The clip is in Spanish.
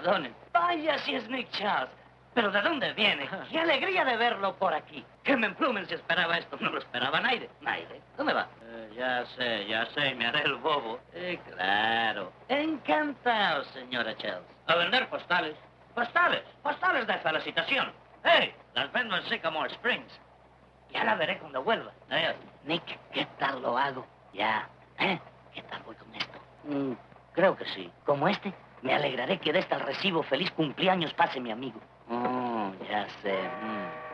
perdonen. Vaya si es Nick Charles. ¿Pero de dónde viene? ¡Qué alegría de verlo por aquí! Que me emplumen si esperaba esto. No lo esperaba Naide. Naide, ¿dónde va? Ya sé, me haré el bobo. Claro. Encantado, señora Charles. A vender postales. ¿Postales? Postales de felicitación. ¡Hey! Las vendo en Sycamore Springs. Ya la veré cuando vuelva. Adiós. Nick, ¿qué tal lo hago? Ya. ¿Qué tal voy con esto? Creo que sí. Como este, me alegraré que de este al recibo feliz cumpleaños pase mi amigo. Ya sé.